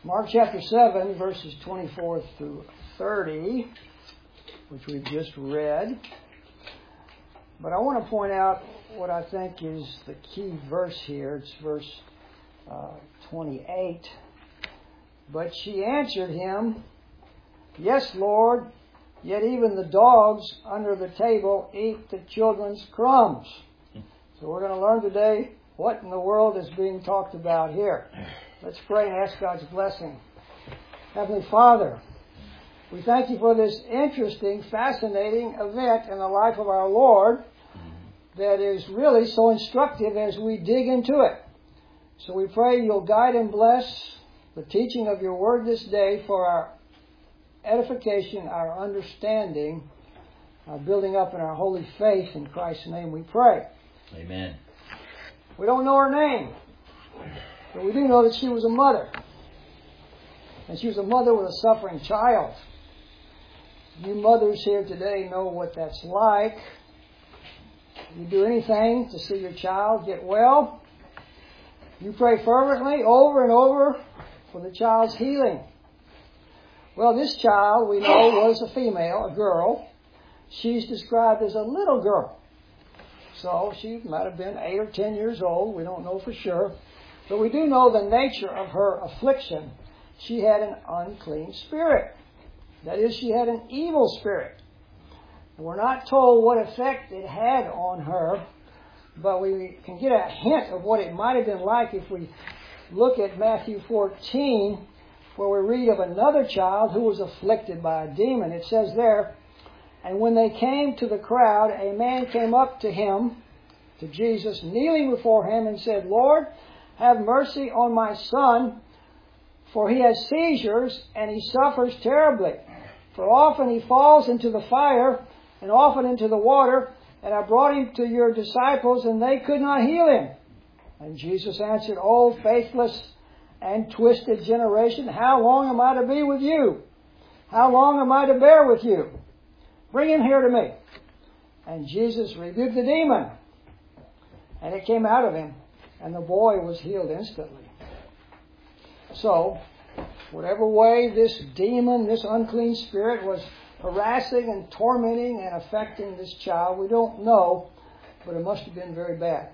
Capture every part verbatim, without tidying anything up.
Mark chapter seven, verses twenty-four through thirty, which we've just read. But I want to point out what I think is the key verse here. It's verse uh, twenty-eight. But she answered him, "Yes, Lord, yet even the dogs under the table eat the children's crumbs." So we're going to learn today what in the world is being talked about here. Let's pray and ask God's blessing. Heavenly Father, we thank you for this interesting, fascinating event in the life of our Lord that is really so instructive as we dig into it. So we pray you'll guide and bless the teaching of your word this day for our edification, our understanding, our building up in our holy faith. In Christ's name we pray. Amen. We don't know her name, but we do know that she was a mother. And she was a mother with a suffering child. You mothers here today know what that's like. You do anything to see your child get well. You pray fervently over and over for the child's healing. Well, this child, we know, was a female, a girl. She's described as a little girl. So she might have been eight or ten years old. We don't know for sure. But we do know the nature of her affliction. She had an unclean spirit. That is, she had an evil spirit. We're not told what effect it had on her, but we can get a hint of what it might have been like if we look at Matthew fourteen, where we read of another child who was afflicted by a demon. It says there, "And when they came to the crowd, a man came up to him, to Jesus, kneeling before him, and said, 'Lord, have mercy on my son, for he has seizures, and he suffers terribly. For often he falls into the fire, and often into the water, and I brought him to your disciples, and they could not heal him.' And Jesus answered, 'O faithless and twisted generation, how long am I to be with you? How long am I to bear with you? Bring him here to me.' And Jesus rebuked the demon, and it came out of him, and the boy was healed instantly." So, whatever way this demon, this unclean spirit, was harassing and tormenting and affecting this child, we don't know, but it must have been very bad.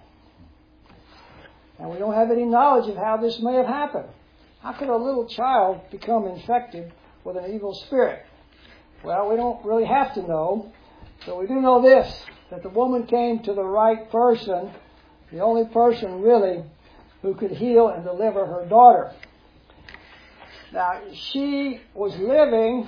And we don't have any knowledge of how this may have happened. How could a little child become infected with an evil spirit? Well, we don't really have to know, but we do know this, that the woman came to the right person, the only person really who could heal and deliver her daughter. Now, she was living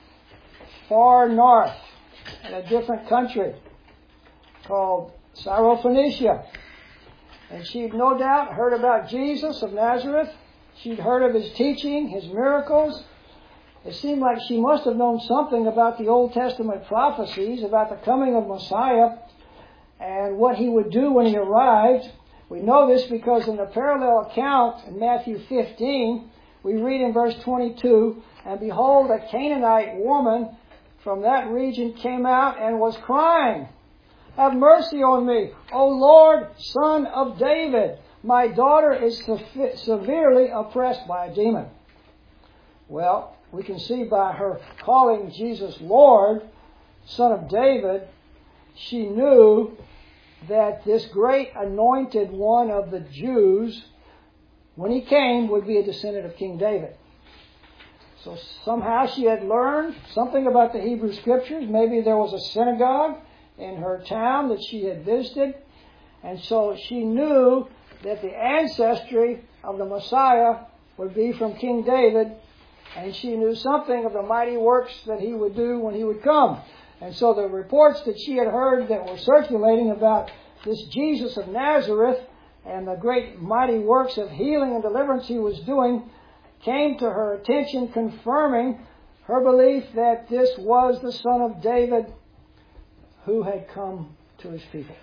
far north in a different country called Syrophoenicia. And she'd no doubt heard about Jesus of Nazareth. She'd heard of his teaching, his miracles. It seemed like she must have known something about the Old Testament prophecies about the coming of Messiah and what he would do when he arrived. We know this because in the parallel account in Matthew fifteen, we read in verse twenty-two, "And behold, a Canaanite woman from that region came out and was crying, 'Have mercy on me, O Lord, Son of David. My daughter is severely oppressed by a demon.'" Well, we can see by her calling Jesus Lord, Son of David, she knew that this great anointed one of the Jews, when he came, would be a descendant of King David. So somehow she had learned something about the Hebrew Scriptures. Maybe there was a synagogue in her town that she had visited. And so she knew that the ancestry of the Messiah would be from King David. And she knew something of the mighty works that he would do when he would come. And so the reports that she had heard that were circulating about this Jesus of Nazareth and the great mighty works of healing and deliverance he was doing came to her attention, confirming her belief that this was the Son of David who had come to his people.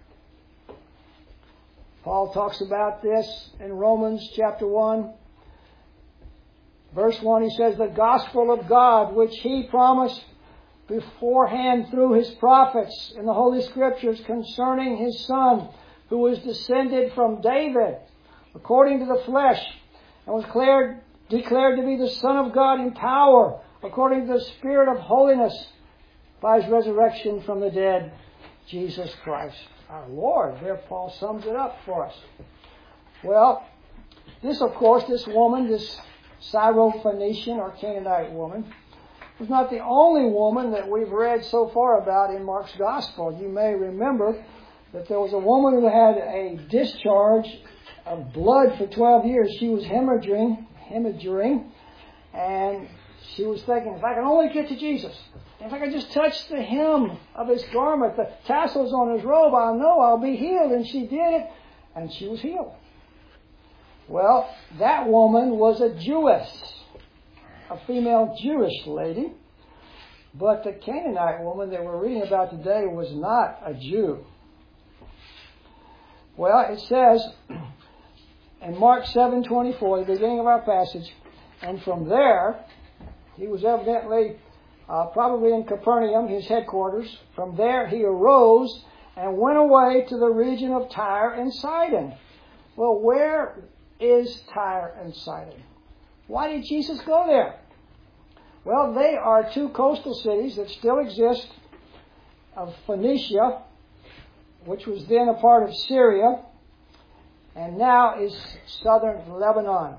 Paul talks about this in Romans chapter one. Verse one, he says, "The gospel of God, which he promised beforehand through his prophets in the Holy Scriptures concerning his Son, who was descended from David according to the flesh, and was declared declared to be the Son of God in power, according to the Spirit of holiness, by His resurrection from the dead, Jesus Christ our Lord. There Paul sums it up for us. Well, this, of course, this woman, this Syrophoenician or Canaanite woman, was not the only woman that we've read so far about in Mark's Gospel. You may remember that there was a woman who had a discharge of blood for twelve years. She was hemorrhaging, hemorrhaging, and she was thinking, if I can only get to Jesus, if I can just touch the hem of His garment, the tassels on His robe, I'll know I'll be healed. And she did it, and she was healed. Well, that woman was a Jewess, a female Jewish lady. But the Canaanite woman that we're reading about today was not a Jew. Well, it says in Mark seven twenty-four, the beginning of our passage, and from there, he was evidently uh, probably in Capernaum, his headquarters. From there he arose and went away to the region of Tyre and Sidon. Well, where is Tyre and Sidon? Why did Jesus go there? Well, they are two coastal cities that still exist of Phoenicia, which was then a part of Syria, and now is southern Lebanon.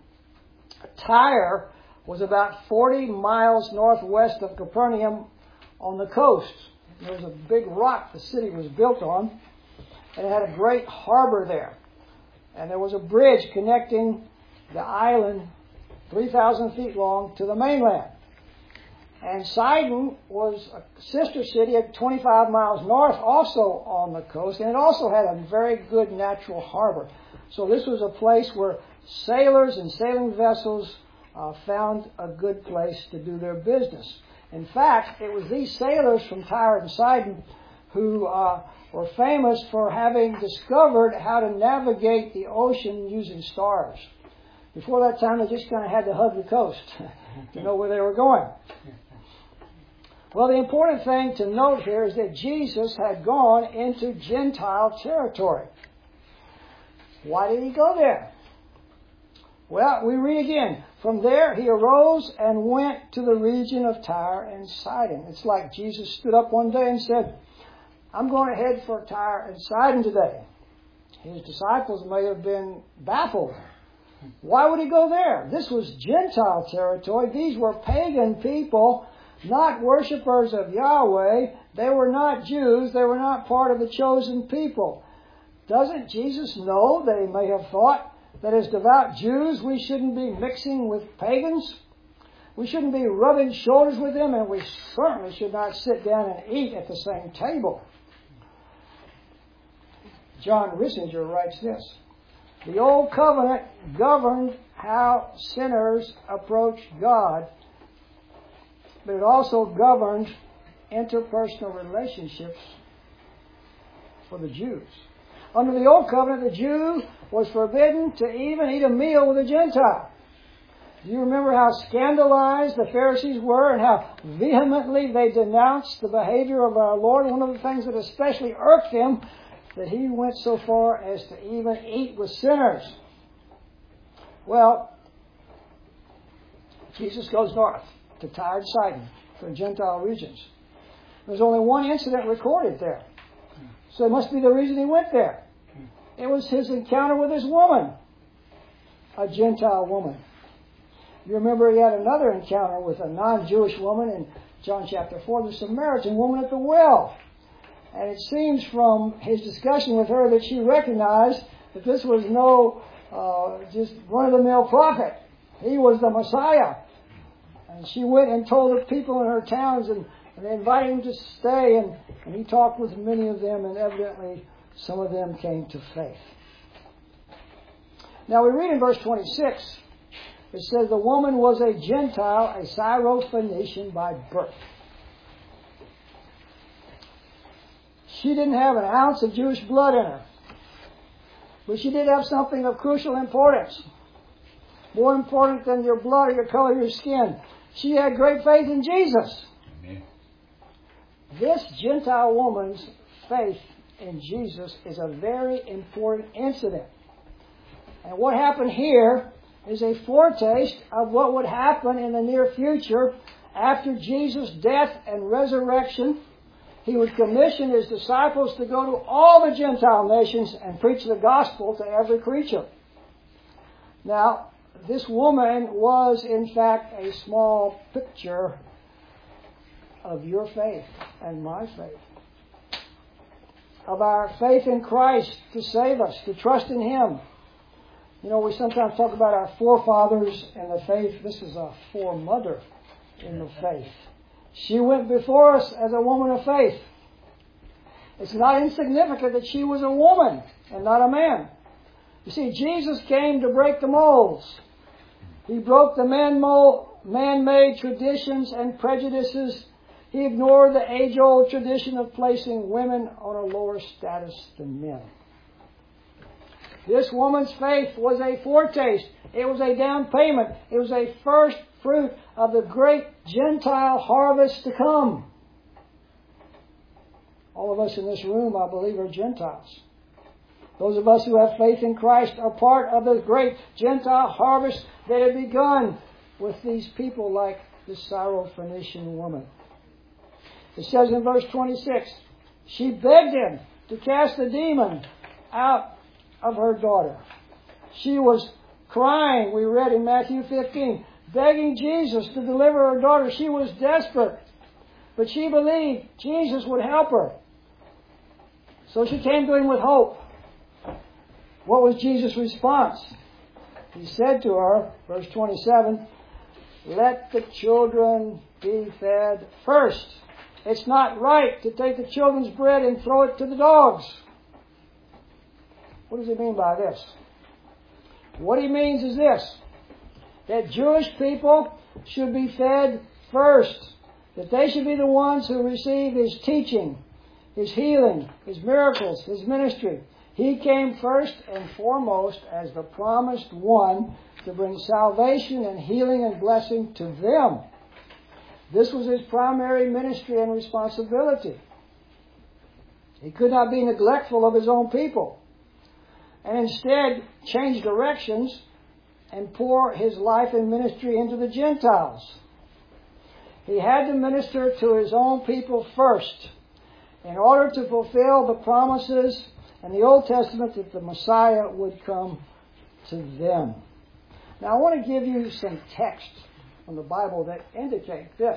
Tyre was about forty miles northwest of Capernaum on the coast. There was a big rock the city was built on, and it had a great harbor there. And there was a bridge connecting the island, three thousand feet long, to the mainland. And Sidon was a sister city at twenty-five miles north, also on the coast, and it also had a very good natural harbor. So this was a place where sailors and sailing vessels uh, found a good place to do their business. In fact, it was these sailors from Tyre and Sidon who uh, were famous for having discovered how to navigate the ocean using stars. Before that time, they just kind of had to hug the coast to know where they were going. Well, the important thing to note here is that Jesus had gone into Gentile territory. Why did He go there? Well, we read again. From there he arose and went to the region of Tyre and Sidon. It's like Jesus stood up one day and said, I'm going to head for Tyre and Sidon today. His disciples may have been baffled. Why would He go there? This was Gentile territory. These were pagan people, not worshippers of Yahweh. They were not Jews. They were not part of the chosen people. Doesn't Jesus know that He may have thought that as devout Jews we shouldn't be mixing with pagans? We shouldn't be rubbing shoulders with them, and we certainly should not sit down and eat at the same table. John Rissinger writes this: the Old Covenant governed how sinners approach God, but it also governed interpersonal relationships for the Jews. Under the Old Covenant, the Jew was forbidden to even eat a meal with a Gentile. Do you remember how scandalized the Pharisees were and how vehemently they denounced the behavior of our Lord? One of the things that especially irked them, that He went so far as to even eat with sinners. Well, Jesus goes north to Tyre and Sidon, to the Gentile regions. There's only one incident recorded there. So it must be the reason He went there. It was His encounter with this woman, a Gentile woman. You remember He had another encounter with a non-Jewish woman in John chapter four, the Samaritan woman at the well. And it seems from His discussion with her that she recognized that this was no uh, just run-of-the-mill prophet. He was the Messiah. And she went and told the people in her towns, and, and they invited Him to stay, and, and He talked with many of them, and evidently some of them came to faith. Now we read in verse twenty-six, it says, the woman was a Gentile, a Syrophoenician by birth. She didn't have an ounce of Jewish blood in her. But she did have something of crucial importance. More important than your blood or your color of your skin. She had great faith in Jesus. Amen. This Gentile woman's faith in Jesus is a very important incident. And what happened here is a foretaste of what would happen in the near future after Jesus' death and resurrection. He would commission His disciples to go to all the Gentile nations and preach the gospel to every creature. Now, this woman was in fact a small picture of your faith and my faith. Of our faith in Christ to save us, to trust in Him. You know, we sometimes talk about our forefathers in the faith. This is a foremother in the faith. She went before us as a woman of faith. It's not insignificant that she was a woman and not a man. You see, Jesus came to break the molds. He broke the man-made traditions and prejudices. He ignored the age-old tradition of placing women on a lower status than men. This woman's faith was a foretaste. It was a down payment. It was a first fruit of the great Gentile harvest to come. All of us in this room, I believe, are Gentiles. Those of us who have faith in Christ are part of the great Gentile harvest that had begun with these people like the Syrophoenician woman. It says in verse twenty-six, she begged Him to cast the demon out of her daughter. She was crying, we read in Matthew fifteen, begging Jesus to deliver her daughter. She was desperate, but she believed Jesus would help her. So she came to Him with hope. What was Jesus' response? He said to her, verse twenty-seven, let the children be fed first. It's not right to take the children's bread and throw it to the dogs. What does he mean by this? What he means is this, that Jewish people should be fed first, that they should be the ones who receive His teaching, His healing, His miracles, His ministry. He came first and foremost as the promised one to bring salvation and healing and blessing to them. This was His primary ministry and responsibility. He could not be neglectful of His own people, and instead change directions and pour His life and ministry into the Gentiles. He had to minister to His own people first in order to fulfill the promises in the Old Testament that the Messiah would come to them. Now I want to give you some text from the Bible that indicate this.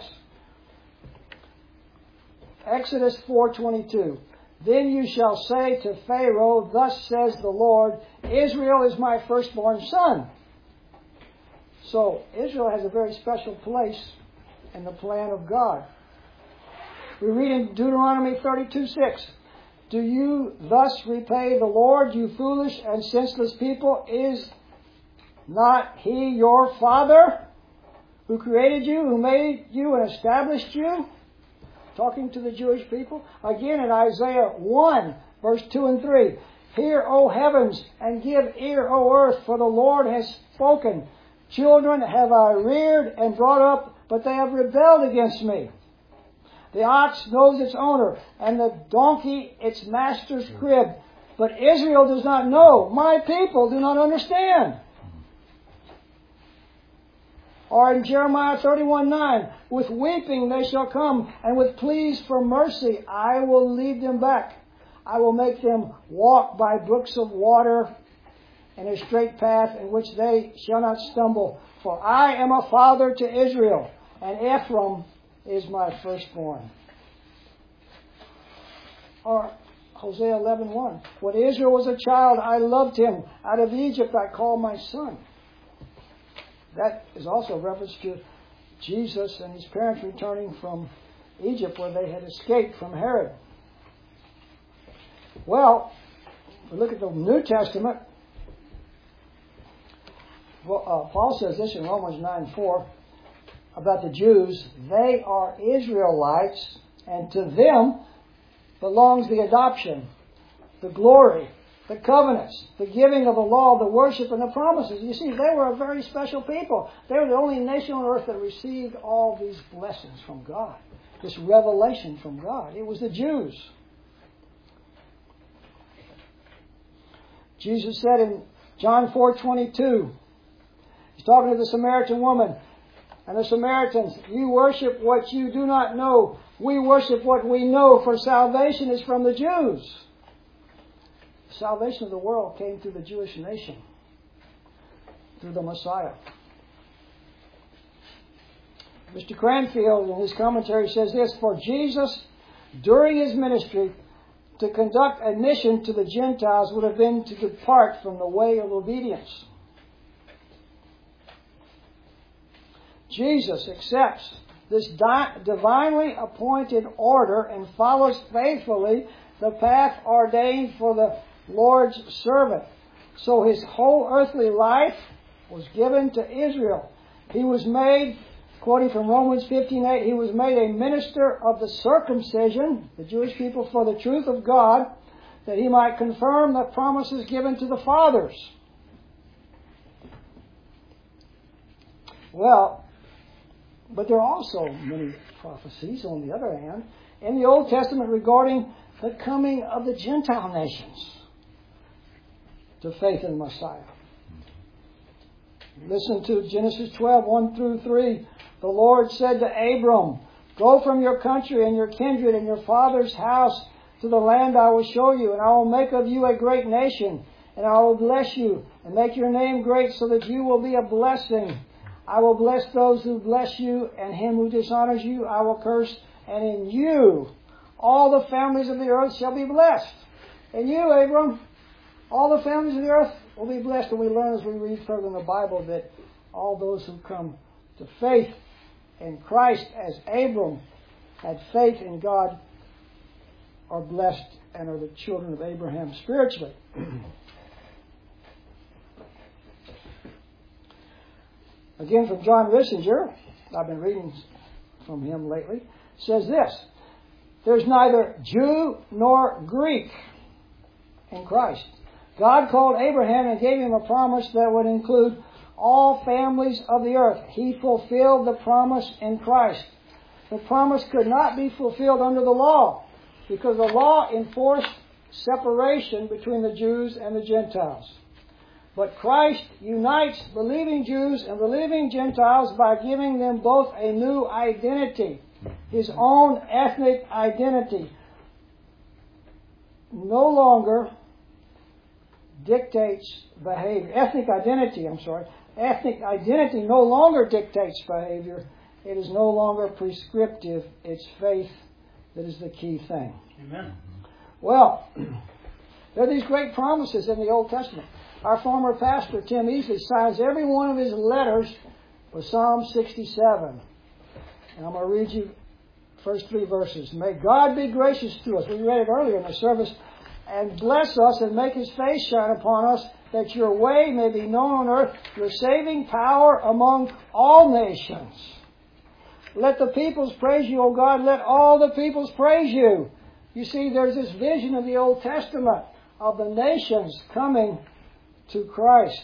Exodus four twenty-two. Then you shall say to Pharaoh, thus says the Lord, Israel is my firstborn son. So Israel has a very special place in the plan of God. We read in Deuteronomy thirty-two six. Do you thus repay the Lord, you foolish and senseless people? Is not He your Father, who created you, who made you and established you? Talking to the Jewish people. Again in Isaiah one, verse two and three. Hear, O heavens, and give ear, O earth, for the Lord has spoken. Children have I reared and brought up, but they have rebelled against me. The ox knows its owner, and the donkey its master's crib. But Israel does not know. My people do not understand. Or in Jeremiah thirty-one nine, with weeping they shall come, and with pleas for mercy I will lead them back. I will make them walk by brooks of water in a straight path in which they shall not stumble. For I am a father to Israel, and Ephraim is my firstborn. Or Hosea eleven one. When Israel was a child, I loved him. Out of Egypt I called my son. That is also a reference to Jesus and his parents returning from Egypt where they had escaped from Herod. Well, we look at the New Testament. Well, uh, Paul says this in Romans nine four about the Jews. They are Israelites, and to them belongs the adoption, the glory, the covenants, the giving of the law, the worship, and the promises. You see, they were a very special people. They were the only nation on earth that received all these blessings from God, this revelation from God. It was the Jews. Jesus said in John four twenty-two, He's talking to the Samaritan woman. And the Samaritans, you worship what you do not know. We worship what we know, for salvation is from the Jews. The salvation of the world came through the Jewish nation, through the Messiah. Mister Cranfield, in his commentary, says this: for Jesus, during his ministry, to conduct a mission to the Gentiles would have been to depart from the way of obedience. Jesus accepts this di- divinely appointed order and follows faithfully the path ordained for the Lord's servant. So his whole earthly life was given to Israel. He was made, quoting from Romans fifteen eight, he was made a minister of the circumcision, the Jewish people, for the truth of God, that he might confirm the promises given to the fathers. Well, but there are also many prophecies, on the other hand, in the Old Testament regarding the coming of the Gentile nations to faith in Messiah. Listen to Genesis twelve, one through three. The Lord said to Abram, go from your country and your kindred and your father's house to the land I will show you, and I will make of you a great nation, and I will bless you and make your name great so that you will be a blessing. I will bless those who bless you, and him who dishonors you I will curse, and in you all the families of the earth shall be blessed. In you, Abram, all the families of the earth will be blessed. And we learn as we read further in the Bible that all those who come to faith in Christ, as Abram had faith in God, are blessed and are the children of Abraham spiritually. Again, from John Rissinger, I've been reading from him lately, says this: there's neither Jew nor Greek in Christ. God called Abraham and gave him a promise that would include all families of the earth. He fulfilled the promise in Christ. The promise could not be fulfilled under the law, because the law enforced separation between the Jews and the Gentiles. But Christ unites believing Jews and believing Gentiles by giving them both a new identity, his own ethnic identity. No longer dictates behavior. Ethnic identity, I'm sorry. Ethnic identity no longer dictates behavior. It is no longer prescriptive. It's faith that is the key thing. Amen. Well, there are these great promises in the Old Testament. Our former pastor, Tim Easley, signs every one of his letters with Psalm sixty-seven. And I'm going to read you the first three verses. May God be gracious to us. We read it earlier in the service. And bless us and make his face shine upon us, that your way may be known on earth, your saving power among all nations. Let the peoples praise you, O God. Let all the peoples praise you. You see, there's this vision of the Old Testament of the nations coming to Christ.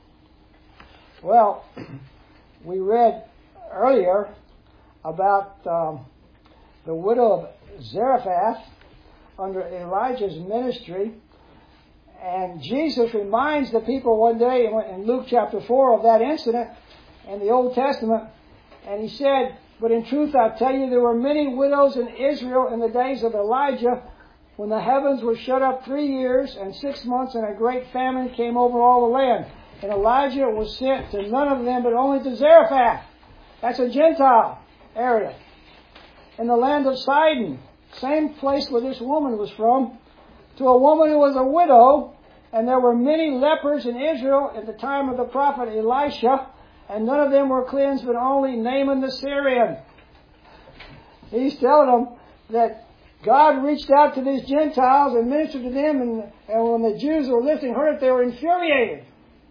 Well, we read earlier about um, the widow of Zarephath under Elijah's ministry, and Jesus reminds the people one day in Luke chapter four of that incident in the Old Testament, and he said, but in truth I tell you, there were many widows in Israel in the days of Elijah, when the heavens were shut up three years and six months, and a great famine came over all the land. And Elijah was sent to none of them, but only to Zarephath. That's a Gentile area. In the land of Sidon, same place where this woman was from, to a woman who was a widow, and there were many lepers in Israel at the time of the prophet Elisha, and none of them were cleansed, but only Naaman the Syrian. He's telling them that God reached out to these Gentiles and ministered to them, and, and when the Jews were listening, heard it, they were infuriated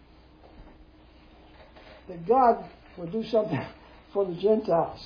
that God would do something for the Gentiles.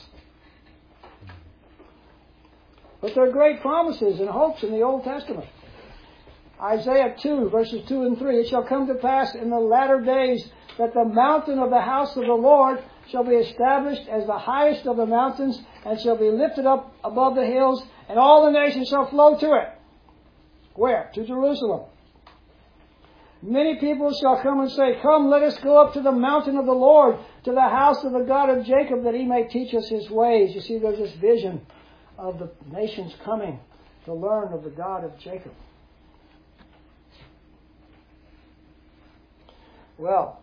But there are great promises and hopes in the Old Testament. Isaiah two, verses two and three. It shall come to pass in the latter days that the mountain of the house of the Lord shall be established as the highest of the mountains, and shall be lifted up above the hills, and all the nations shall flow to it. Where? To Jerusalem. Many people shall come and say, Come, let us go up to the mountain of the Lord, to the house of the God of Jacob, that he may teach us his ways. You see, there's this vision of the nations coming to learn of the God of Jacob. Well,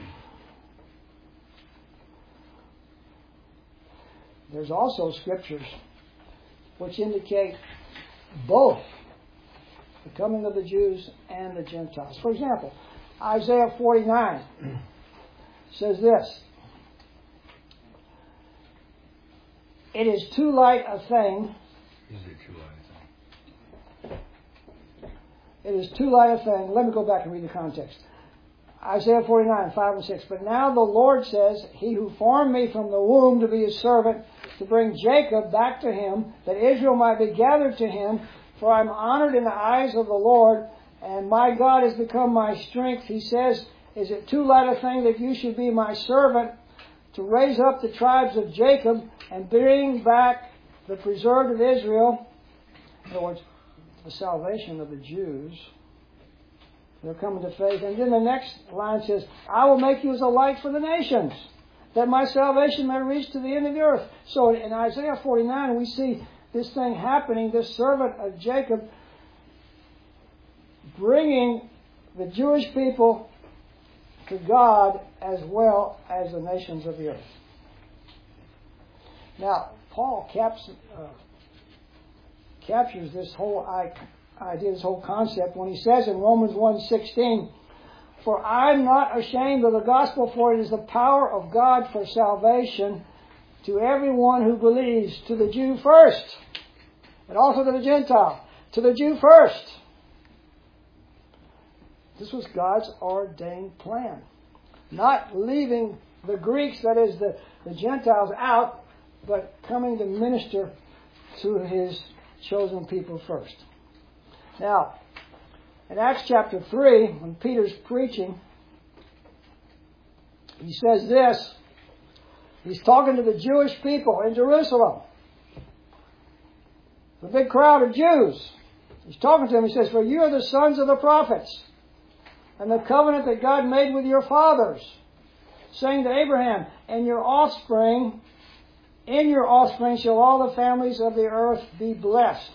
there's also scriptures which indicate both the coming of the Jews and the Gentiles. For example, Isaiah forty-nine says this: It is too light a thing. Is it too light a thing? It is too light a thing. Let me go back and read the context. Isaiah forty-nine, five and six. But now the Lord says, He who formed me from the womb to be his servant, to bring Jacob back to him, that Israel might be gathered to him. For I am honored in the eyes of the Lord, and my God has become my strength. He says, Is it too light a thing that you should be my servant, to raise up the tribes of Jacob and bring back the preserved of Israel? In other words, the salvation of the Jews. They're coming to faith. And then the next line says, I will make you as a light for the nations, that my salvation may reach to the end of the earth. So in Isaiah forty-nine, we see this thing happening, this servant of Jacob bringing the Jewish people to God as well as the nations of the earth. Now, Paul caps, uh, captures this whole idea, this whole concept, when he says in Romans one sixteen, For I am not ashamed of the gospel, for it is the power of God for salvation to everyone who believes, to the Jew first, and also to the Gentile. To the Jew first. This was God's ordained plan. Not leaving the Greeks, that is the, the Gentiles, out, but coming to minister to His chosen people first. Now, in Acts chapter three, when Peter's preaching, he says this. He's talking to the Jewish people in Jerusalem. The big crowd of Jews. He's talking to them. He says, For you are the sons of the prophets, and the covenant that God made with your fathers, saying to Abraham, And your offspring, in your offspring shall all the families of the earth be blessed.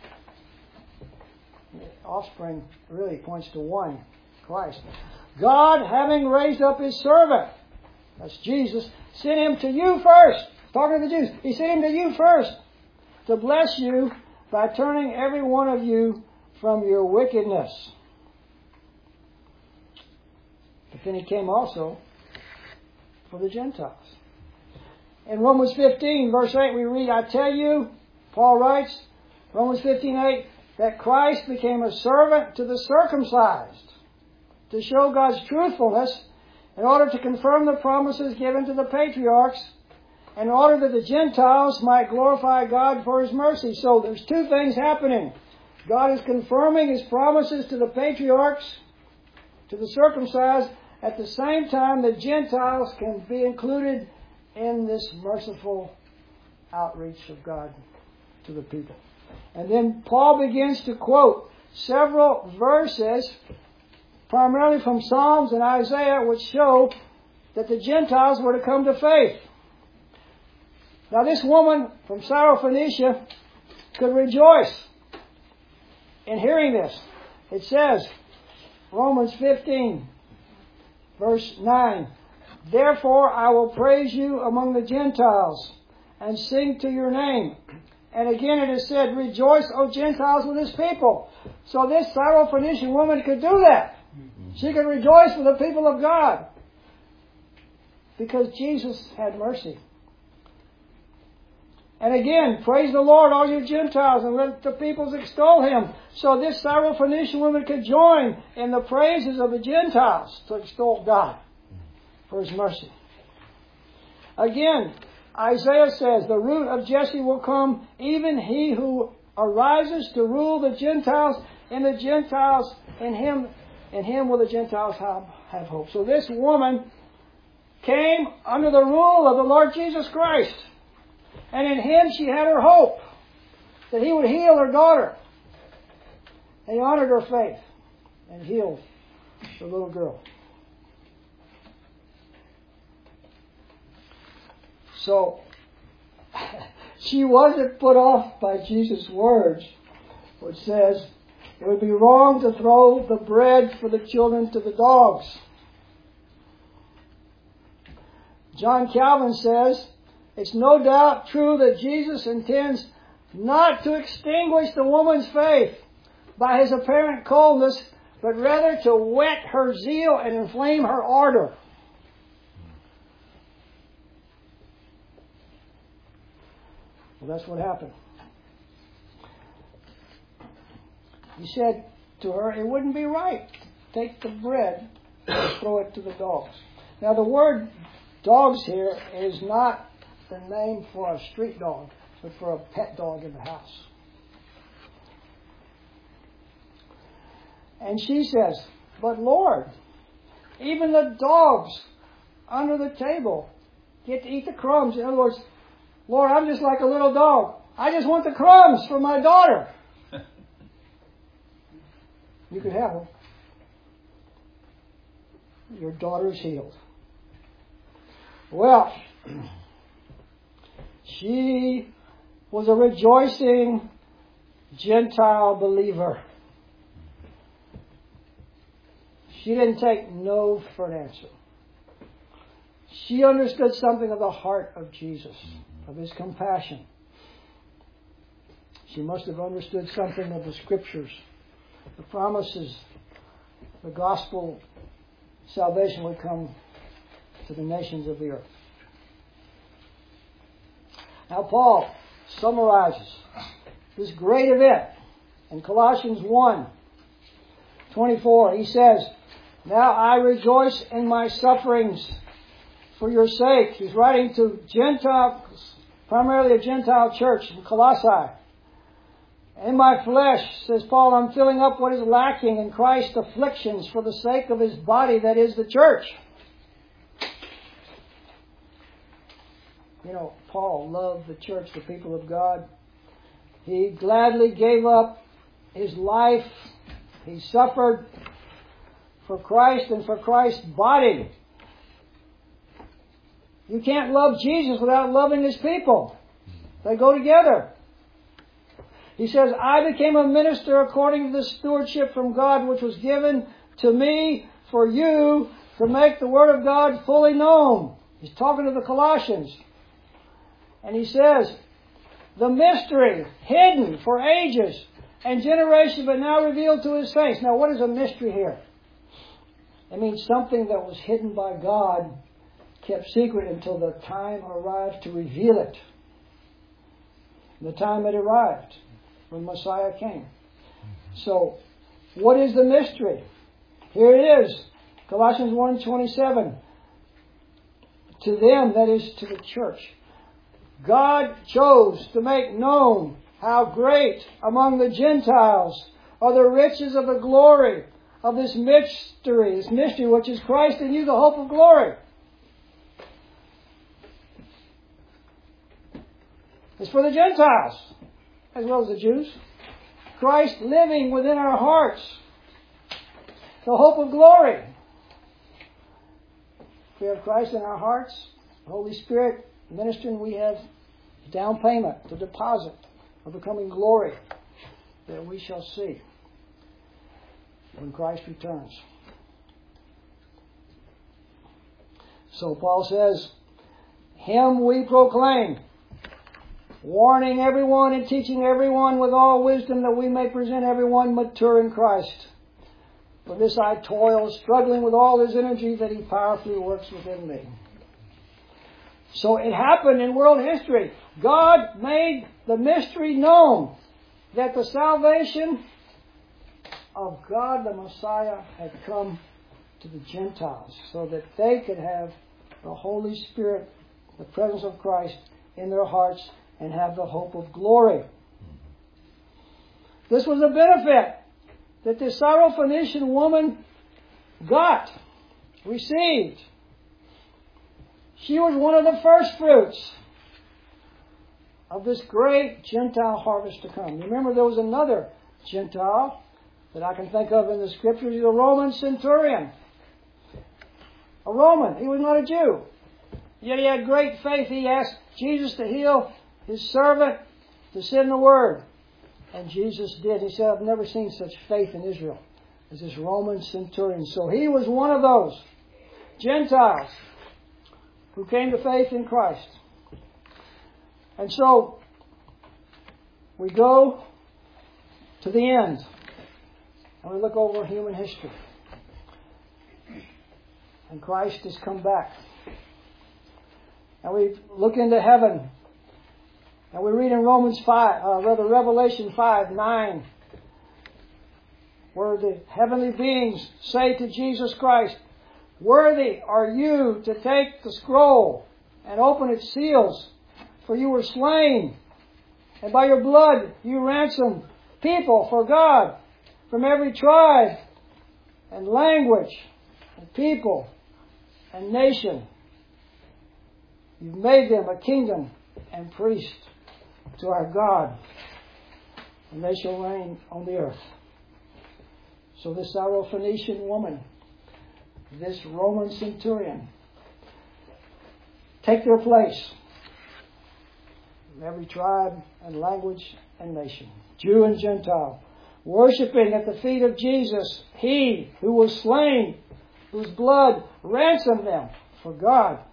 Offspring really points to one, Christ. God, having raised up His servant, that's Jesus, sent Him to you first. Talking to the Jews. He sent Him to you first to bless you by turning every one of you from your wickedness. But then He came also for the Gentiles. In Romans fifteen, verse eight, we read, I tell you, Paul writes, Romans fifteen, eight, that Christ became a servant to the circumcised to show God's truthfulness, in order to confirm the promises given to the patriarchs, in order that the Gentiles might glorify God for His mercy. So there's two things happening. God is confirming His promises to the patriarchs, to the circumcised. At the same time, the Gentiles can be included in this merciful outreach of God to the people. And then Paul begins to quote several verses, primarily from Psalms and Isaiah, which show that the Gentiles were to come to faith. Now this woman from Syrophoenicia could rejoice in hearing this. It says, Romans fifteen, verse nine, Therefore I will praise you among the Gentiles, and sing to your name. And again it is said, Rejoice, O Gentiles, with His people. So this Syrophoenician woman could do that. She could rejoice with the people of God, because Jesus had mercy. And again, praise the Lord, all you Gentiles, and let the peoples extol Him. So this Syrophoenician woman could join in the praises of the Gentiles to extol God for His mercy. Again, Isaiah says, The root of Jesse will come, even he who arises to rule the Gentiles, and the Gentiles in him, in him will the Gentiles have, have hope. So this woman came under the rule of the Lord Jesus Christ. And in Him she had her hope that He would heal her daughter. And He honored her faith and healed the little girl. So, she wasn't put off by Jesus' words, which says, it would be wrong to throw the bread for the children to the dogs. John Calvin says, it's no doubt true that Jesus intends not to extinguish the woman's faith by his apparent coldness, but rather to whet her zeal and inflame her ardor. Well, that's what happened. He said to her, it wouldn't be right to take the bread and throw it to the dogs. Now, the word dogs here is not the name for a street dog, but for a pet dog in the house. And she says, but Lord, even the dogs under the table get to eat the crumbs. In other words, Lord, I'm just like a little dog. I just want the crumbs for my daughter. You could have them. Your daughter's healed. Well, she was a rejoicing Gentile believer. She didn't take no for an answer. She understood something of the heart of Jesus, of His compassion. She must have understood something of the Scriptures, the promises, the gospel, salvation would come to the nations of the earth. Now Paul summarizes this great event in Colossians one twenty-four. He says, now I rejoice in my sufferings for your sake. He's writing to Gentiles, primarily a Gentile church in Colossae. In my flesh, says Paul, I'm filling up what is lacking in Christ's afflictions for the sake of His body, that is the church. You know, Paul loved the church, the people of God. He gladly gave up his life. He suffered for Christ and for Christ's body. You can't love Jesus without loving His people. They go together. He says, I became a minister according to the stewardship from God which was given to me for you to make the Word of God fully known. He's talking to the Colossians. And he says, the mystery hidden for ages and generations but now revealed to His saints. Now, what is a mystery here? It means something that was hidden by God, kept secret until the time arrived to reveal it. The time had arrived when Messiah came. So, what is the mystery? Here it is. Colossians one twenty-seven. To them, that is to the church, God chose to make known how great among the Gentiles are the riches of the glory of this mystery, this mystery which is Christ in you, the hope of glory. It's for the Gentiles as well as the Jews. Christ living within our hearts, the hope of glory. If we have Christ in our hearts, the Holy Spirit ministering, we have down payment, the deposit of becoming glory that we shall see when Christ returns. So Paul says, Him we proclaim, warning everyone and teaching everyone with all wisdom, that we may present everyone mature in Christ. For this I toil, struggling with all His energy that He powerfully works within me. So it happened in world history. God made the mystery known that the salvation of God, the Messiah, had come to the Gentiles so that they could have the Holy Spirit, the presence of Christ in their hearts, and have the hope of glory. This was a benefit that the Syrophoenician woman got, received. She was one of the first fruits of this great Gentile harvest to come. Remember, there was another Gentile that I can think of in the Scriptures. He's a Roman centurion. A Roman. He was not a Jew. Yet he had great faith. He asked Jesus to heal his servant, to send the word. And Jesus did. He said, I've never seen such faith in Israel as this Roman centurion. So he was one of those Gentiles who came to faith in Christ. And so we go to the end and we look over human history. And Christ has come back. And we look into heaven. And we read in Romans five, uh, rather Revelation five, nine, where the heavenly beings say to Jesus Christ, worthy are you to take the scroll and open its seals, for you were slain, and by your blood you ransomed people for God from every tribe and language and people and nation. You've made them a kingdom and priest to our God, and they shall reign on the earth. So this Syrophoenician woman, this Roman centurion, take their place in every tribe and language and nation, Jew and Gentile, worshiping at the feet of Jesus, He who was slain, whose blood ransomed them for God.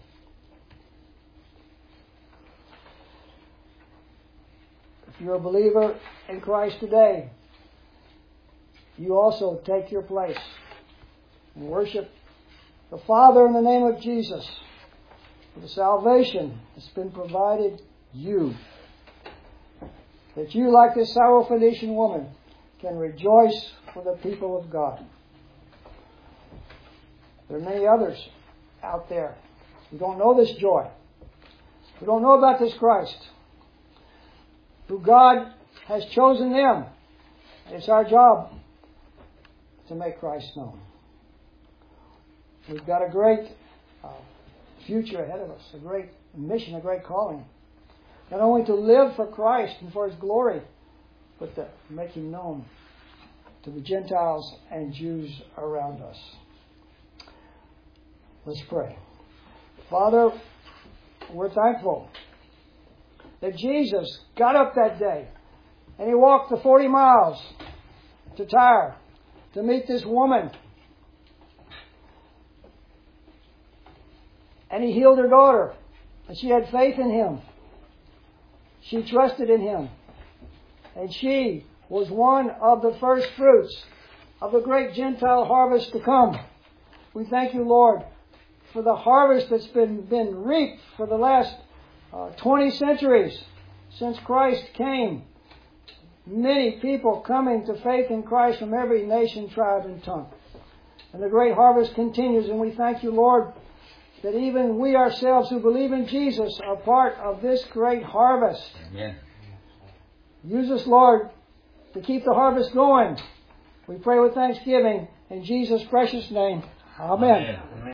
If you're a believer in Christ today, you also take your place and worship the Father in the name of Jesus for the salvation that's been provided you. That you, like this Syrophoenician woman, can rejoice for the people of God. There are many others out there who don't know this joy, who don't know about this Christ, who God has chosen them. It's our job to make Christ known. We've got a great uh, future ahead of us, a great mission, a great calling. Not only to live for Christ and for His glory, but to make Him known to the Gentiles and Jews around us. Let's pray. Father, we're thankful that Jesus got up that day and He walked the forty miles to Tyre to meet this woman. And He healed her daughter. And she had faith in Him. She trusted in Him. And she was one of the first fruits of the great Gentile harvest to come. We thank You, Lord, for the harvest that's been, been reaped for the last uh, twenty centuries since Christ came. Many people coming to faith in Christ from every nation, tribe, and tongue. And the great harvest continues, and we thank You, Lord, that even we ourselves who believe in Jesus are part of this great harvest. Amen. Use us, Lord, to keep the harvest going. We pray with thanksgiving in Jesus' precious name. Amen. Amen.